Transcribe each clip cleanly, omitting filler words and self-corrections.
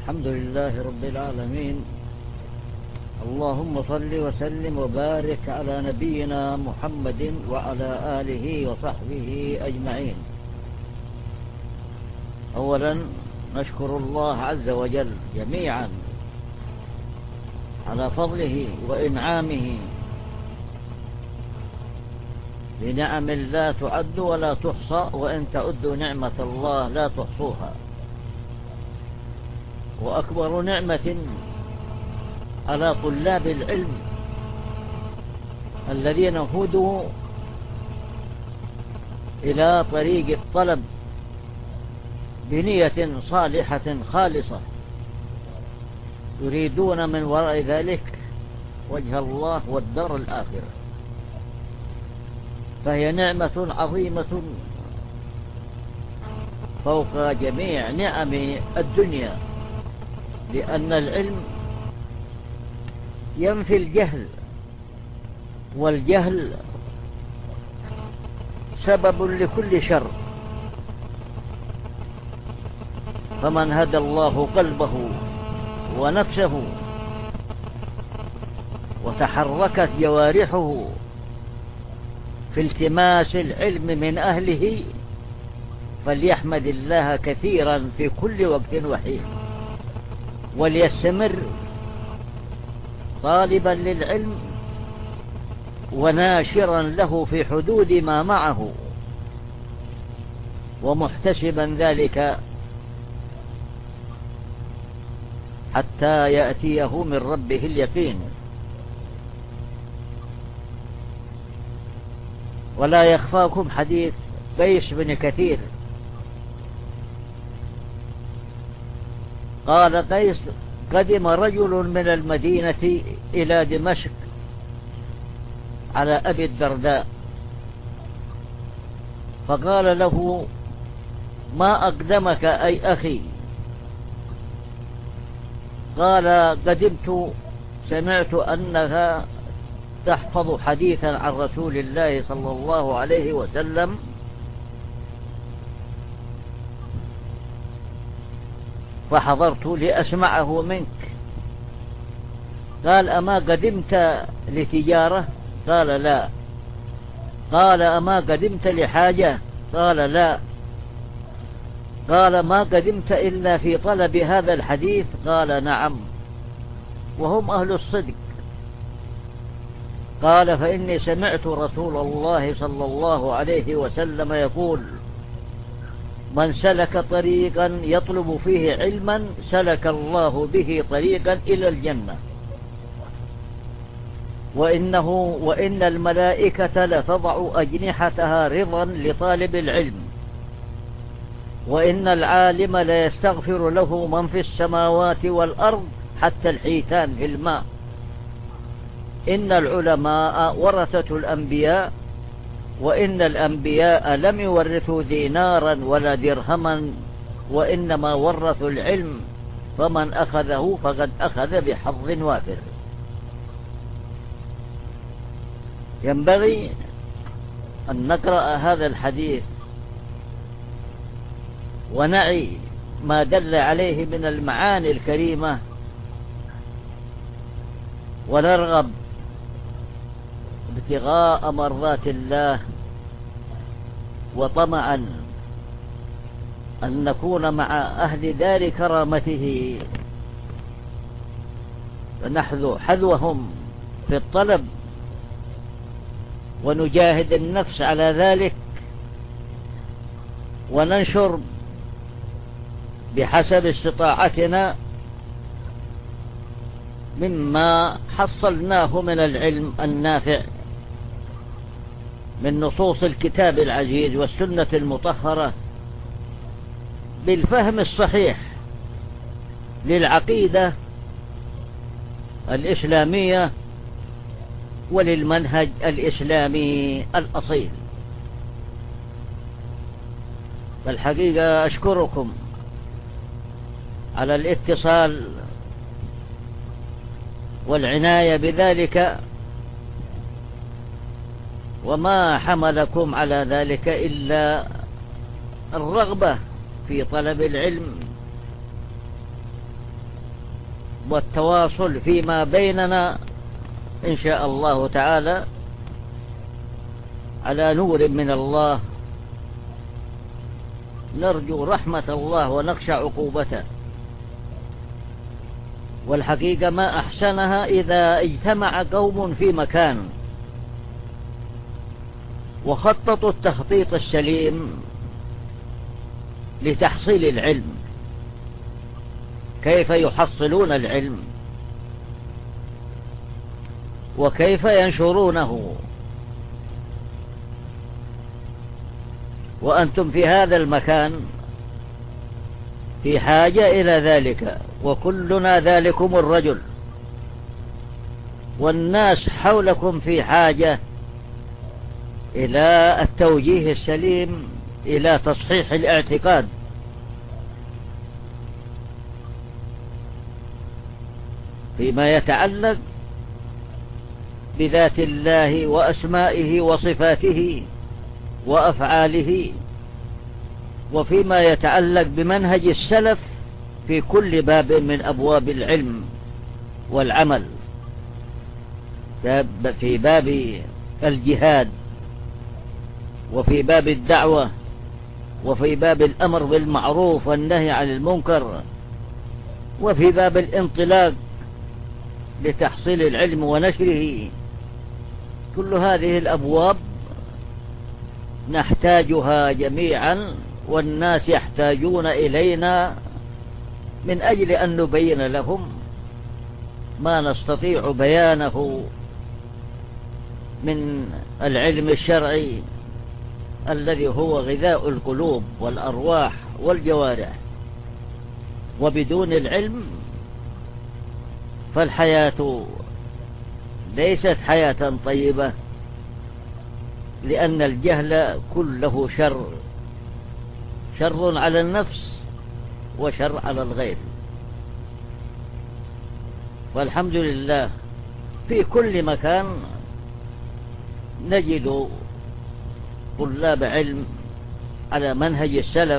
الحمد لله رب العالمين. اللهم صل وسلم وبارك على نبينا محمد وعلى آله وصحبه أجمعين. أولا نشكر الله عز وجل جميعا على فضله وإنعامه بنعم لا تعد ولا تحصى، وإن تعدوا نعمة الله لا تحصوها. وأكبر نعمة على طلاب العلم الذين هدوا إلى طريق الطلب بنية صالحة خالصة يريدون من وراء ذلك وجه الله والدار الآخرة، فهي نعمة عظيمة فوق جميع نعم الدنيا، لأن العلم ينفي الجهل، والجهل سبب لكل شر. فمن هدى الله قلبه ونفسه وتحركت جوارحه في التماس العلم من أهله فليحمد الله كثيرا في كل وقت وحين، وليستمر طالبا للعلم وناشرا له في حدود ما معه، ومحتسبا ذلك حتى يأتيه من ربه اليقين. ولا يخفاكم حديث قيس بن كثير. قال قيس: قدم رجل من المدينة إلى دمشق على أبي الدرداء، فقال له: ما أقدمك أي أخي؟ قال: قدمت سمعت أنها تحفظ حديثا عن رسول الله صلى الله عليه وسلم، فحضرت لأسمعه منك. قال: أما قدمت لتجارة؟ قال: لا. قال: أما قدمت لحاجة؟ قال: لا. قال: ما قدمت إلا في طلب هذا الحديث؟ قال: نعم. وهم أهل الصدق. قال: فإني سمعت رسول الله صلى الله عليه وسلم يقول: من سلك طريقا يطلب فيه علما سلك الله به طريقا إلى الجنة، وإن الملائكة لتضع أجنحتها رضا لطالب العلم، وإن العالم لا يستغفر له من في السماوات والأرض حتى الحيتان في الماء. إن العلماء ورثة الأنبياء، وإن الأنبياء لم يورثوا دينارا ولا درهما، وإنما ورثوا العلم، فمن أخذه فقد أخذ بحظ وافر. ينبغي أن نقرأ هذا الحديث ونعي ما دل عليه من المعاني الكريمة، ونرغب ابتغاء مرضات الله وطمعا أن نكون مع أهل دار كرامته، فنحذو حذوهم في الطلب ونجاهد النفس على ذلك، وننشر بحسب استطاعتنا مما حصلناه من العلم النافع من نصوص الكتاب العزيز والسنة المطهرة، بالفهم الصحيح للعقيدة الإسلامية وللمنهج الإسلامي الأصيل. فالحقيقة أشكركم على الاتصال والعناية بذلك، وما حملكم على ذلك إلا الرغبة في طلب العلم والتواصل فيما بيننا إن شاء الله تعالى على نور من الله، نرجو رحمة الله ونخشى عقوبته. والحقيقة ما أحسنها إذا اجتمع قوم في مكان وخططوا التخطيط السليم لتحصيل العلم. كيف يحصلون العلم وكيف ينشرونه، وأنتم في هذا المكان في حاجة إلى ذلك، وكلنا ذلكم الرجل، والناس حولكم في حاجة إلى التوجيه السليم، إلى تصحيح الاعتقاد. فيما يتعلق بذات الله وأسمائه وصفاته وأفعاله، وفيما يتعلق بمنهج السلف في كل باب من أبواب العلم والعمل، في باب الجهاد، وفي باب الدعوة، وفي باب الأمر بالمعروف والنهي عن المنكر، وفي باب الانطلاق لتحصيل العلم ونشره. كل هذه الأبواب نحتاجها جميعا، والناس يحتاجون إلينا من أجل أن نبين لهم ما نستطيع بيانه من العلم الشرعي الذي هو غذاء القلوب والأرواح والجوارح. وبدون العلم فالحياة ليست حياة طيبة، لأن الجهل كله شر، شر على النفس وشر على الغير. والحمد لله في كل مكان نجد طلاب علم على منهج السلف،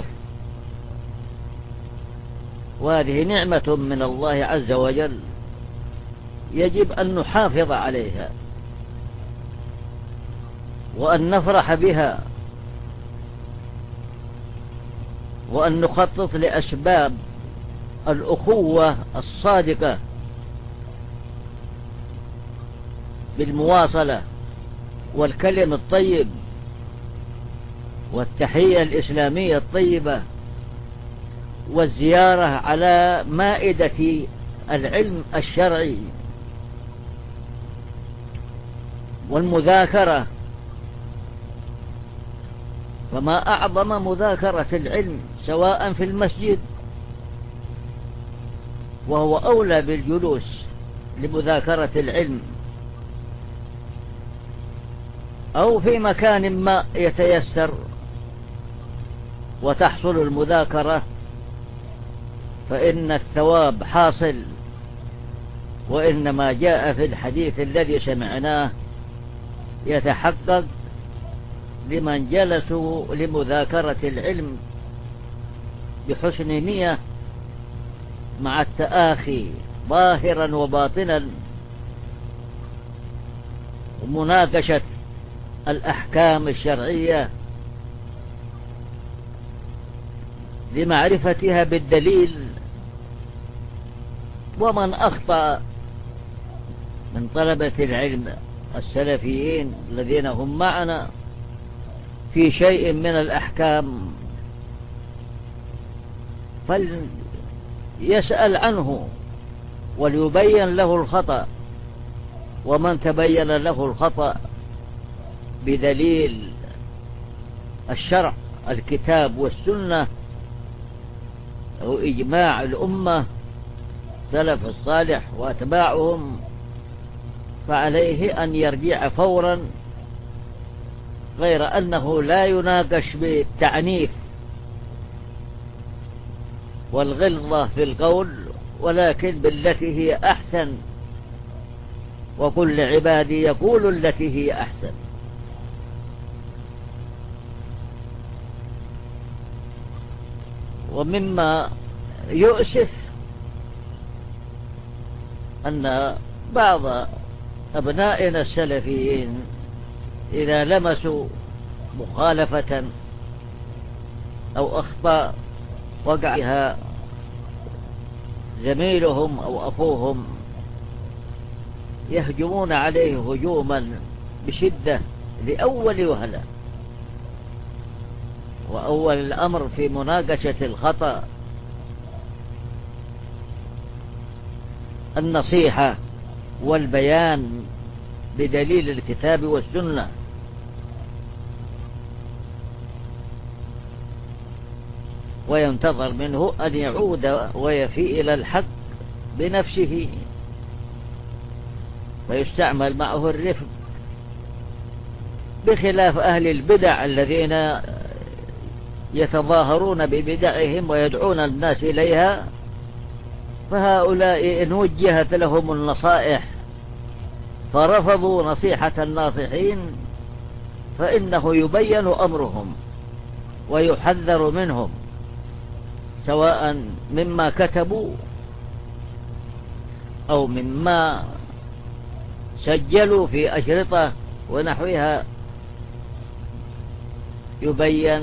وهذه نعمة من الله عز وجل يجب أن نحافظ عليها وأن نفرح بها، وأن نخطط لأسباب الأخوة الصادقة بالمواصلة والكلم الطيب والتحية الإسلامية الطيبة والزيارة على مائدة العلم الشرعي والمذاكرة. فما أعظم مذاكرة العلم سواء في المسجد، وهو أولى بالجلوس لمذاكرة العلم، أو في مكان ما يتيسر وتحصل المذاكرة، فإن الثواب حاصل. وإنما جاء في الحديث الذي سمعناه يتحقق لمن جلسوا لمذاكرة العلم بحسن نية مع التآخي ظاهرا وباطنا، ومناقشة الأحكام الشرعية لمعرفتها بالدليل. ومن أخطأ من طلبة العلم السلفيين الذين هم معنا في شيء من الأحكام فليسأل عنه وليبين له الخطأ، ومن تبين له الخطأ بدليل الشرع الكتاب والسنة أو إجماع الأمة سلف الصالح وأتباعهم، فعليه أن يرجع فورا، غير أنه لا يناقش بالتعنيف والغلظة في القول، ولكن بالتي هي أحسن، وقل لعبادي يقول التي هي أحسن. ومما يؤسف أن بعض أبنائنا السلفيين إذا لمسوا مخالفة أو أخطاء وقع فيها زميلهم أو أخوهم يهجمون عليه هجوما بشدة لأول وهلة، وأول الأمر في مناقشة الخطأ النصيحة والبيان بدليل الكتاب والسنة، وينتظر منه أن يعود ويفي إلى الحق بنفسه، ويستعمل معه الرفق، بخلاف أهل البدع الذين يتظاهرون ببدعهم ويدعون الناس إليها، فهؤلاء إن وجهت لهم النصائح فرفضوا نصيحة الناصحين فإنه يبين أمرهم ويحذر منهم، سواء مما كتبوا أو مما سجلوا في أشرطة ونحوها، يبين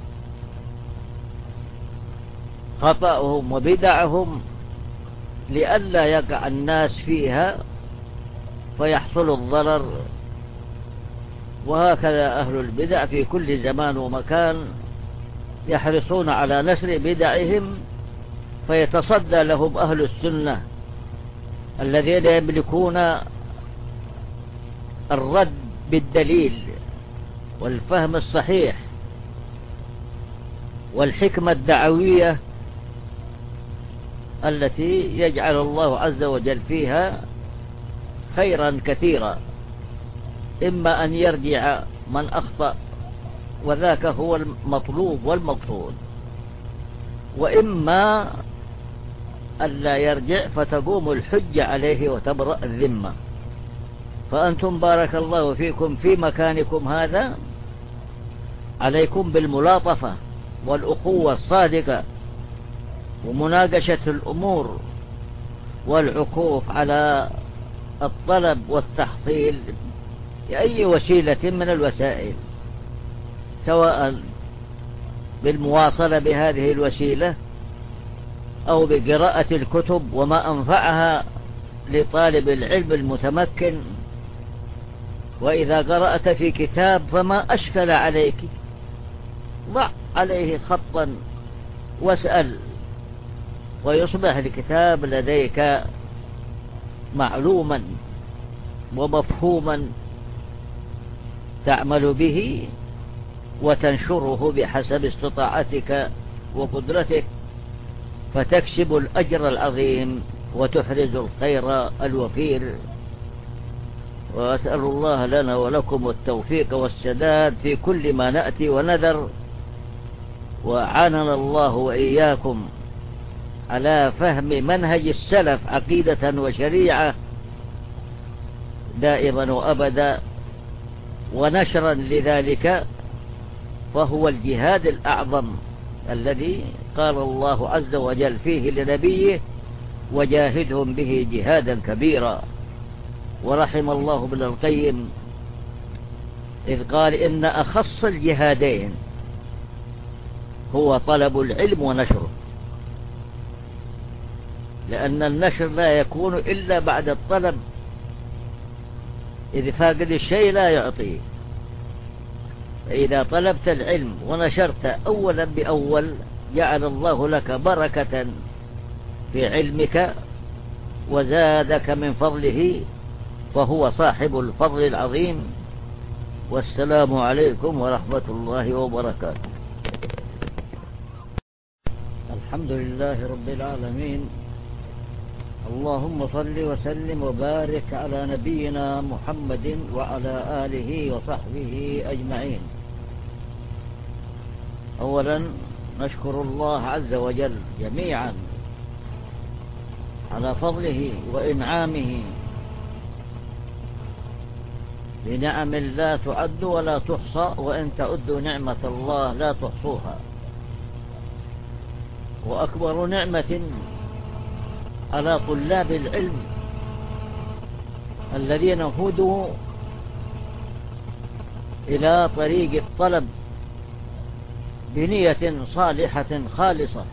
خطأهم وبدعهم لئلا يقع الناس فيها فيحصل الضرر. وهكذا أهل البدع في كل زمان ومكان يحرصون على نشر بدعهم، فيتصدى لهم أهل السنة الذين يملكون الرد بالدليل والفهم الصحيح والحكمة الدعوية التي يجعل الله عز وجل فيها خيرا كثيرا، إما أن يرجع من أخطأ وذاك هو المطلوب والمقصود، وإما ألا يرجع فتقوم الحجة عليه وتبرأ الذمة. فأنتم بارك الله فيكم في مكانكم هذا عليكم بالملاطفة والأخوة الصادقة ومناقشة الأمور والعكوف على الطلب والتحصيل بأي وسيلة من الوسائل، سواء بالمواصلة بهذه الوسيلة أو بقراءة الكتب وما أنفعها لطالب العلم المتمكن. وإذا قرأت في كتاب فما أشكل عليك ضع عليه خطا واسأل، ويصبح الكتاب لديك معلوما ومفهوما تعمل به وتنشره بحسب استطاعتك وقدرتك، فتكسب الأجر العظيم وتحرز الخير الوفير. وأسأل الله لنا ولكم التوفيق والسداد في كل ما نأتي ونذر، وأعاننا الله وإياكم على فهم منهج السلف عقيدة وشريعة دائما وأبدا، ونشرا لذلك، فهو الجهاد الأعظم الذي قال الله عز وجل فيه لنبيه: وجاهدهم به جهادا كبيرا. ورحم الله ابن القيم إذ قال: إن أخص الجهادين هو طلب العلم ونشره، لأن النشر لا يكون إلا بعد الطلب، إذ فاقد الشيء لا يعطيه. فإذا طلبت العلم ونشرت أولا بأول جعل الله لك بركة في علمك وزادك من فضله، فهو صاحب الفضل العظيم. والسلام عليكم ورحمة الله وبركاته. الحمد لله رب العالمين، اللهم صل وسلم وبارك على نبينا محمد وعلى آله وصحبه أجمعين. أولا نشكر الله عز وجل جميعا على فضله وإنعامه بنعم لا تعد ولا تحصى، وإن تعدوا نعمة الله لا تحصوها. وأكبر نعمة على طلاب العلم الذين هدوا إلى طريق الطلب بنية صالحة خالصة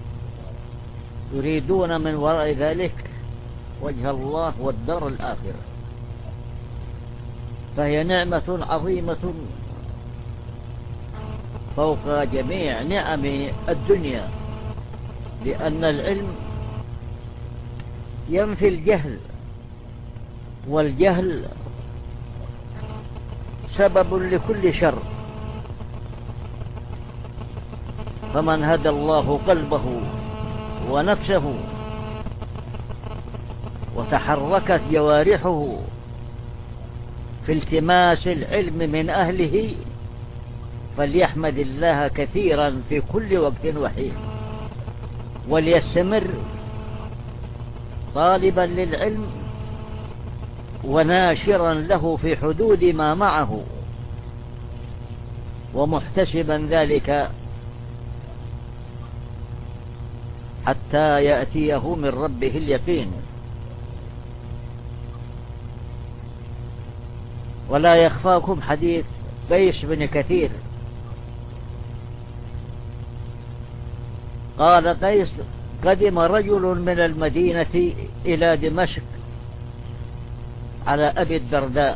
يريدون من وراء ذلك وجه الله والدار الآخرة، فهي نعمة عظيمة فوق جميع نعم الدنيا، لأن العلم ينفي الجهل، والجهل سبب لكل شر. فمن هدى الله قلبه ونفسه وتحركت جوارحه في التماس العلم من أهله فليحمد الله كثيرا في كل وقت وحين، وليستمر طالبا للعلم وناشرا له في حدود ما معه، ومحتسبا ذلك حتى يأتيه من ربه اليقين. ولا يخفاكم حديث قيس بن كثير، قال قيس: قدم رجل من المدينة إلى دمشق على أبي الدرداء،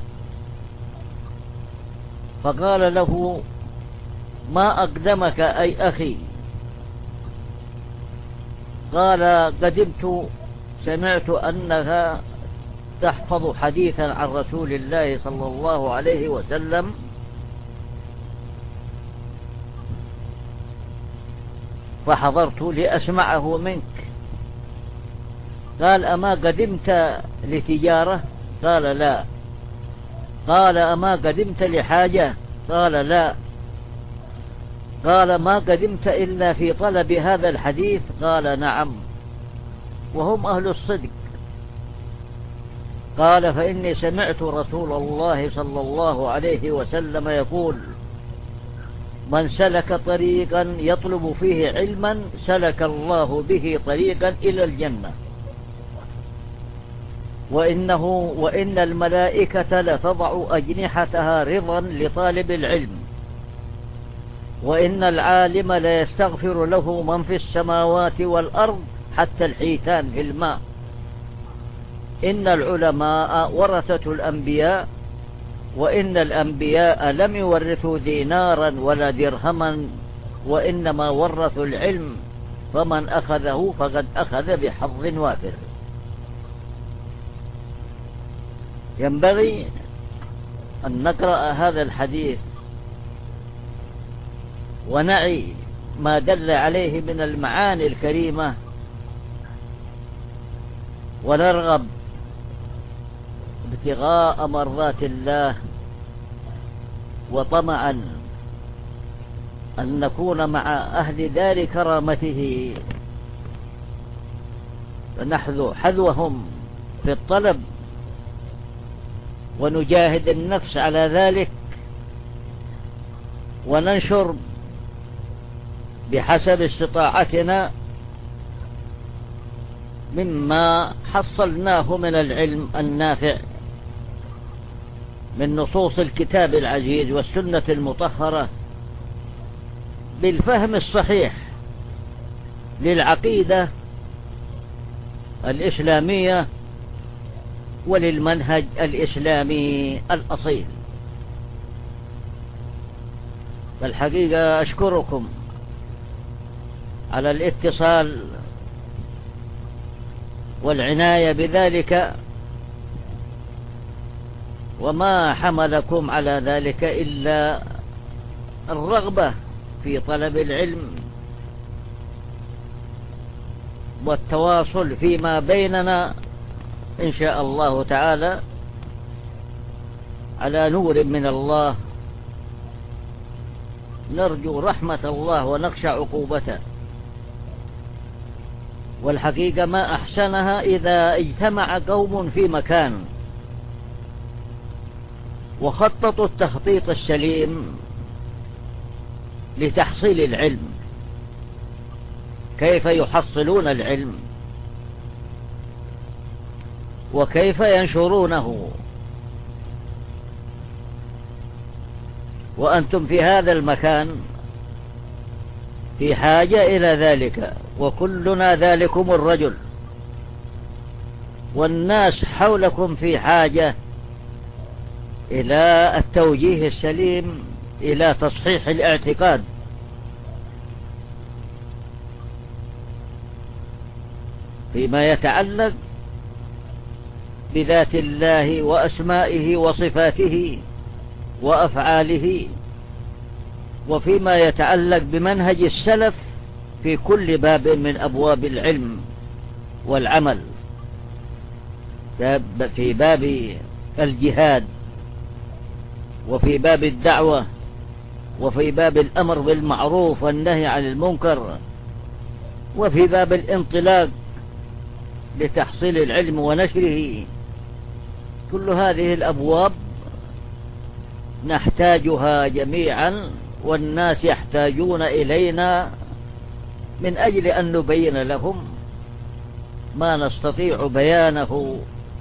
فقال له: ما أقدمك أي أخي؟ قال: قدمت سمعت أنها تحفظ حديثا عن رسول الله صلى الله عليه وسلم، فحضرت لأسمعه منك. قال: أما قدمت لتجارة؟ قال: لا. قال: أما قدمت لحاجة؟ قال: لا. قال: ما قدمت إلا في طلب هذا الحديث؟ قال: نعم. وهم أهل الصدق. قال: فإني سمعت رسول الله صلى الله عليه وسلم يقول: من سلك طريقا يطلب فيه علما سلك الله به طريقا إلى الجنة، وإن الملائكة لتضع أجنحتها رضا لطالب العلم، وإن العالم لا يستغفر له من في السماوات والأرض حتى الحيتان في الماء. إن العلماء ورثة الأنبياء، وإن الأنبياء لم يورثوا دينارا ولا درهما، وإنما ورثوا العلم، فمن أخذه فقد أخذ بحظ وافر. ينبغي أن نقرأ هذا الحديث ونعي ما دل عليه من المعاني الكريمة، ونرغب ابتغاء مرضات الله وطمعا أن نكون مع أهل دار كرامته، فنحذو حذوهم في الطلب ونجاهد النفس على ذلك، وننشر بحسب استطاعتنا مما حصلناه من العلم النافع من نصوص الكتاب العزيز والسنة المطهرة، بالفهم الصحيح للعقيدة الإسلامية وللمنهج الإسلامي الأصيل. فالحقيقة أشكركم على الاتصال والعناية بذلك، وما حملكم على ذلك إلا الرغبة في طلب العلم والتواصل فيما بيننا إن شاء الله تعالى على نور من الله، نرجو رحمة الله ونخشى عقوبته. والحقيقة ما أحسنها إذا اجتمع قوم في مكان وخططوا التخطيط السليم لتحصيل العلم. كيف يحصلون العلم؟ وكيف ينشرونه، وأنتم في هذا المكان في حاجة إلى ذلك، وكلنا ذلكم الرجل، والناس حولكم في حاجة إلى التوجيه السليم، إلى تصحيح الاعتقاد. فيما يتعلق بذات الله وأسمائه وصفاته وأفعاله، وفيما يتعلق بمنهج السلف في كل باب من أبواب العلم والعمل، في باب الجهاد، وفي باب الدعوة، وفي باب الأمر بالمعروف والنهي عن المنكر، وفي باب الانطلاق لتحصيل العلم ونشره. كل هذه الأبواب نحتاجها جميعا، والناس يحتاجون إلينا من أجل أن نبين لهم ما نستطيع بيانه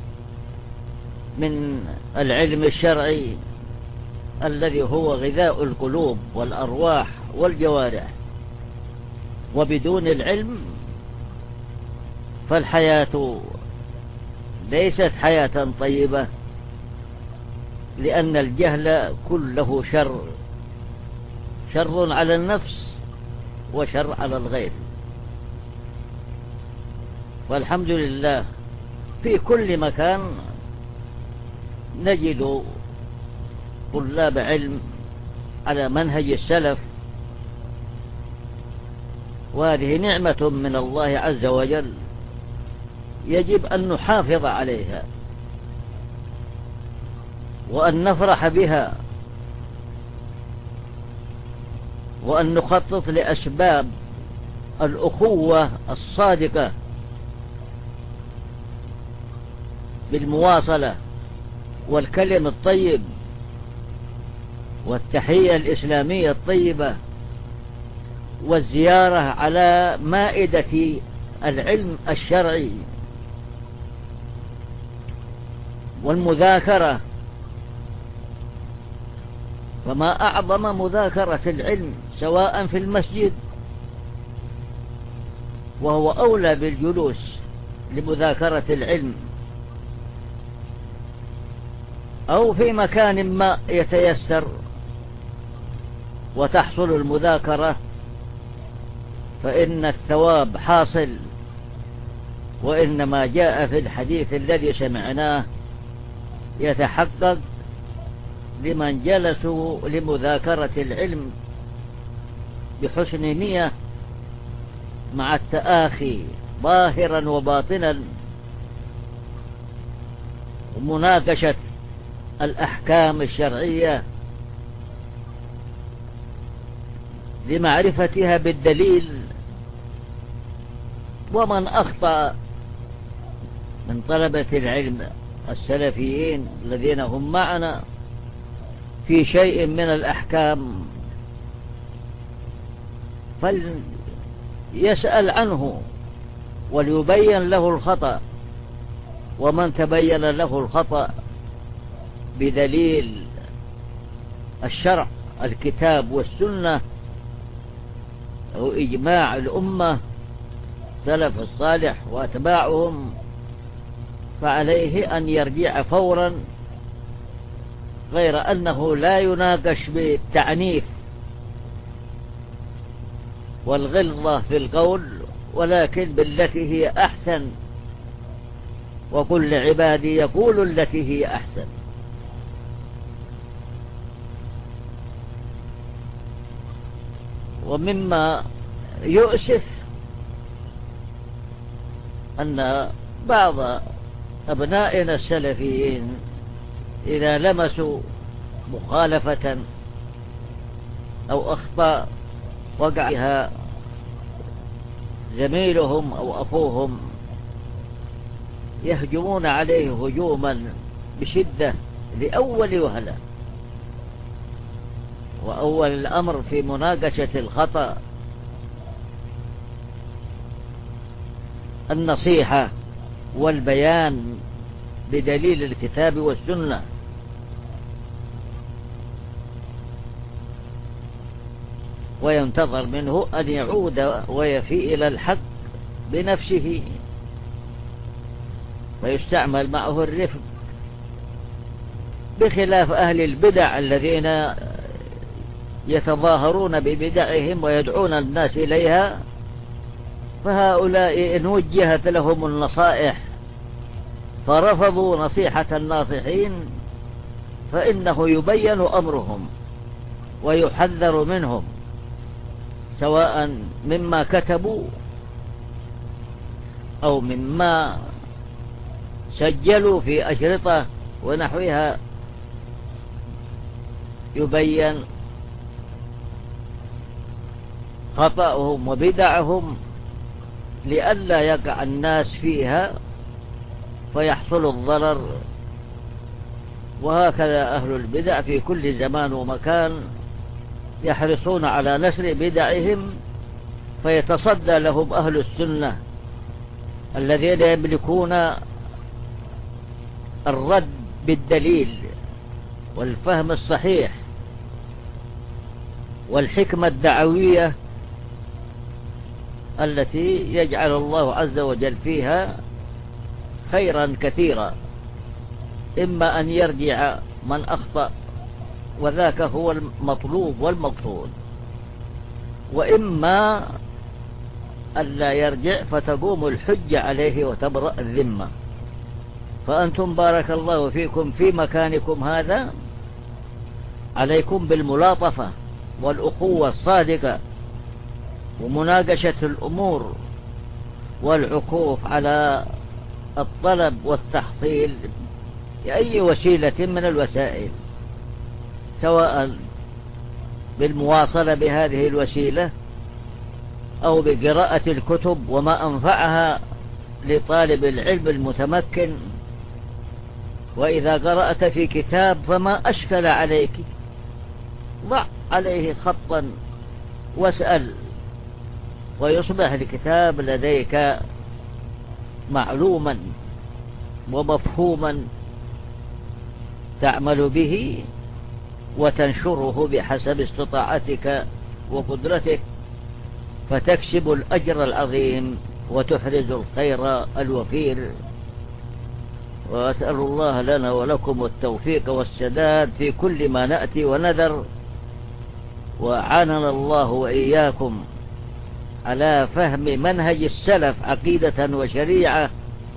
من العلم الشرعي الذي هو غذاء القلوب والأرواح والجوارح. وبدون العلم فالحياة ليست حياة طيبة، لأن الجهل كله شر، شر على النفس وشر على الغير. والحمد لله في كل مكان نجد طلاب علم على منهج السلف، وهذه نعمة من الله عز وجل يجب أن نحافظ عليها وأن نفرح بها، وأن نخطط لأسباب الأخوة الصادقة بالمواصلة والكلم الطيب والتحية الإسلامية الطيبة والزيارة على مائدة العلم الشرعي والمذاكرة. فما أعظم مذاكرة العلم سواء في المسجد، وهو أولى بالجلوس لمذاكرة العلم، أو في مكان ما يتيسر وتحصل المذاكرة، فإن الثواب حاصل. وإنما جاء في الحديث الذي سمعناه يتحقق لمن جلسوا لمذاكرة العلم بحسن نية مع التآخي ظاهرا وباطنا، ومناقشة الأحكام الشرعية لمعرفتها بالدليل. ومن أخطأ من طلبة العلم السلفيين الذين هم معنا في شيء من الأحكام فليسأل عنه وليبين له الخطأ، ومن تبين له الخطأ بدليل الشرع الكتاب والسنة أو إجماع الأمة سلف الصالح وأتباعهم، فعليه أن يرجع فورا، غير أنه لا يناقش بالتعنيف والغلظة في القول، ولكن بالتي هي أحسن، وقل لعبادي يقولوا التي هي أحسن. ومما يؤسف أن بعض أبنائنا السلفيين إذا لمسوا مخالفة أو أخطاء وقع فيها زميلهم أو أخوهم يهجمون عليه هجوما بشدة لأول وهلة. وأول الأمر في مناقشة الخطأ النصيحة والبيان بدليل الكتاب والسنة، وينتظر منه أن يعود ويفي إلى الحق بنفسه، فيستعمل معه الرفق، بخلاف أهل البدع الذين يتظاهرون ببدعهم ويدعون الناس إليها، فهؤلاء إن وجهت لهم النصائح فرفضوا نصيحة الناصحين فإنه يبين أمرهم ويحذر منهم، سواء مما كتبوا أو مما سجلوا في أشرطة ونحوها، يبين خطأهم وبدعهم لئلا يقع الناس فيها فيحصل الضرر. وهكذا أهل البدع في كل زمان ومكان يحرصون على نشر بدعهم، فيتصدى لهم أهل السنة الذين يملكون الرد بالدليل والفهم الصحيح والحكمة الدعوية التي يجعل الله عز وجل فيها خيرا كثيرا، إما أن يرجع من أخطأ وذاك هو المطلوب والمقصود، وإما ألا يرجع فتقوم الحجة عليه وتبرأ الذمة. فأنتم بارك الله فيكم في مكانكم هذا عليكم بالملاطفة والأخوة الصادقة ومناقشة الأمور والعكوف على الطلب والتحصيل بأي وسيلة من الوسائل، سواء بالمواصلة بهذه الوسيلة أو بقراءة الكتب وما أنفعها لطالب العلم المتمكن. وإذا قرأت في كتاب فما أشكل عليك ضع عليه خطا واسأل، ويصبح الكتاب لديك معلوما ومفهوما تعمل به وتنشره بحسب استطاعتك وقدرتك، فتكسب الأجر العظيم وتحرز الخير الوفير. وأسأل الله لنا ولكم التوفيق والسداد في كل ما نأتي ونذر، وأعاننا الله وإياكم على فهم منهج السلف عقيدة وشريعة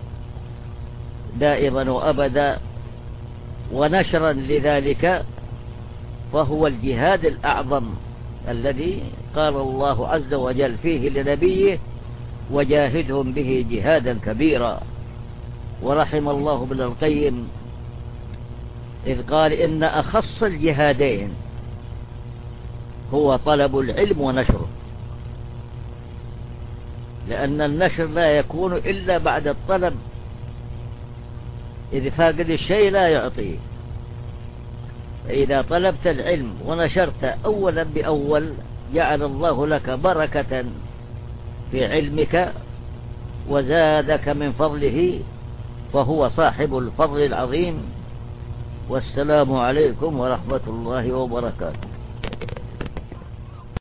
دائما وأبدا، ونشرا لذلك، فهو الجهاد الأعظم الذي قال الله عز وجل فيه لنبيه: وجاهدهم به جهادا كبيرا. ورحم الله ابن القيم إذ قال: إن أخص الجهادين هو طلب العلم ونشره، لأن النشر لا يكون إلا بعد الطلب، إذ فاقد الشيء لا يعطيه. فإذا طلبت العلم ونشرت أولا بأول جعل الله لك بركة في علمك وزادك من فضله، فهو صاحب الفضل العظيم. والسلام عليكم ورحمة الله وبركاته.